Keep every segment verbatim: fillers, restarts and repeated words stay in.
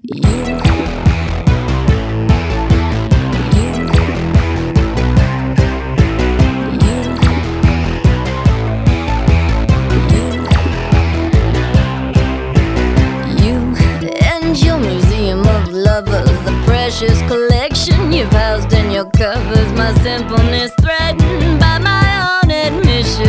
Precious collection you've housed in your covers. My simpleness threatened by my own admission.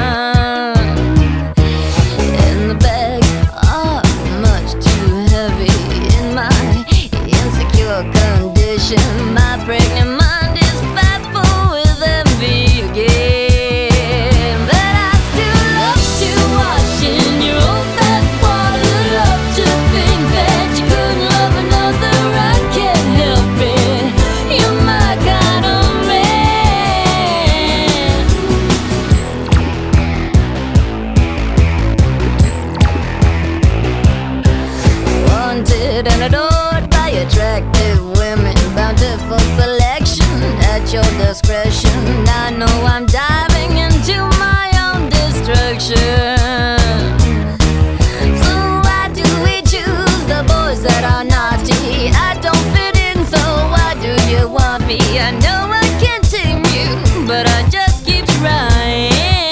And the bags are much too heavy in my insecure condition. My pregnant mind is fat full with envy again. But I still love to wash in your old fat water. Love to think that you couldn't love another. I can't help it. You're my kind of man. Wanted and adored by attractive women, bountiful selection at your discretion. I know I'm diving into my own destruction. So why do we choose the boys that are naughty? I don't fit in, so why do you want me? I know I can't tame you, but I just keep trying.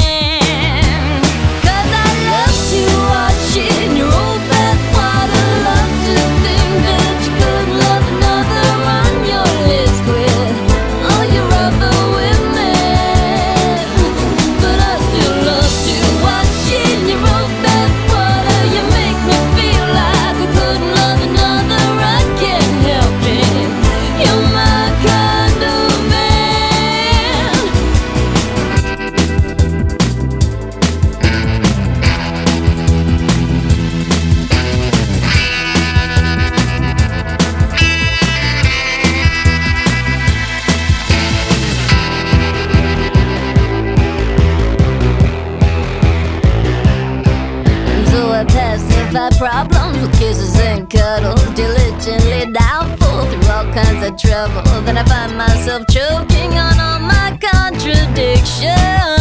Cause I love to watch in your old bath water. Love to think that you could love another on your list with all your other women. But I still love to watch in your old bath water. You make me feel like I couldn't love another. I can't help it. You're my kind of man. So I pacify problems with kisses and cuddles, diligently doubtful through all kinds of trouble. Then I find myself choking on all my contradictions.